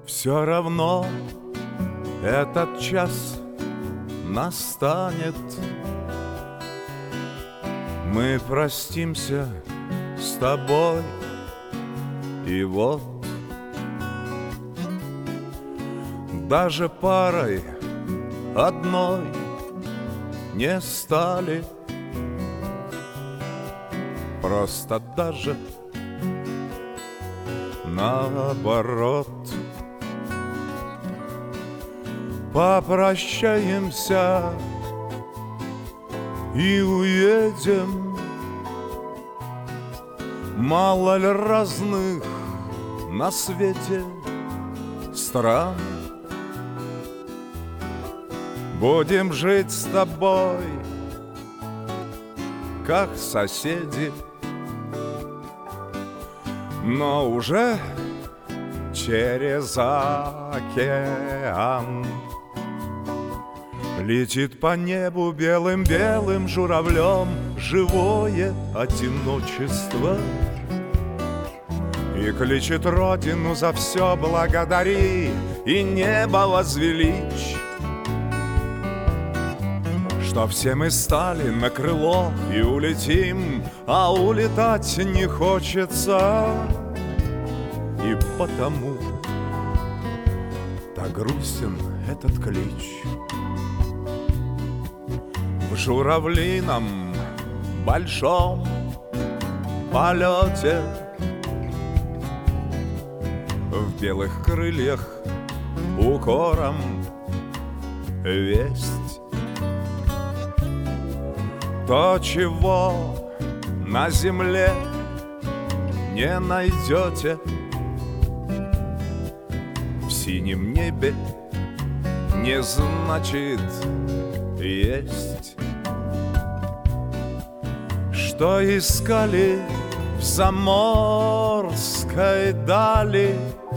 Все равно этот час настанет. Мы простимся с тобой, и вот даже парой одной не стали. Просто даже наоборот. Попрощаемся и уедем. Мало ли разных на свете стран. Будем жить с тобой, как соседи, но уже через океан. Летит по небу белым-белым журавлем живое одиночество и кличет родину за все благодари и небо возвеличь, что все мы стали на крыло и улетим, а улетать не хочется, и потому так грустен этот клич. В журавлином большом полете в белых крыльях укором весть. То, чего на земле не найдете, в синем небе не значит есть. Что искали в заморской дали,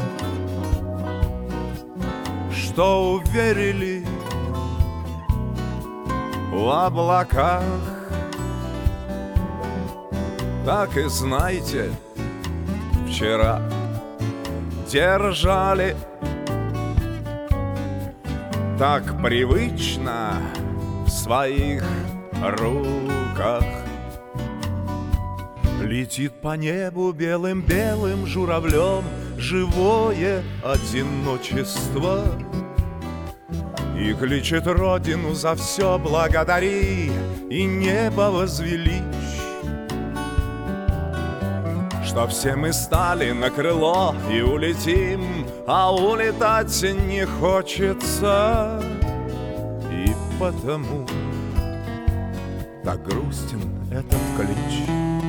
что уверили в облаках, так и знайте, вчера держали так привычно в своих руках. Летит по небу белым-белым журавлем живое одиночество и кличет родину за все благодари и небо возвеличь, что все мы стали на крыло и улетим, а улетать не хочется, и потому так грустен этот клич.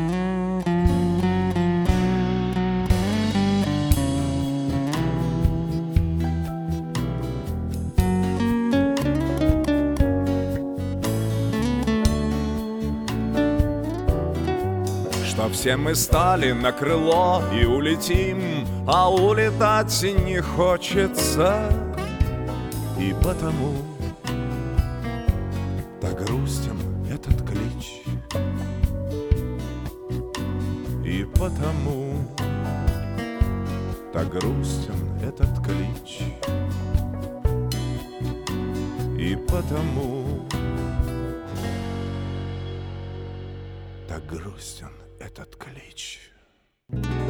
Что все мы стали на крыло и улетим, а улетать не хочется, и потому так грустен этот клич. И потому так грустен этот клич. И потому так грустен этот клич.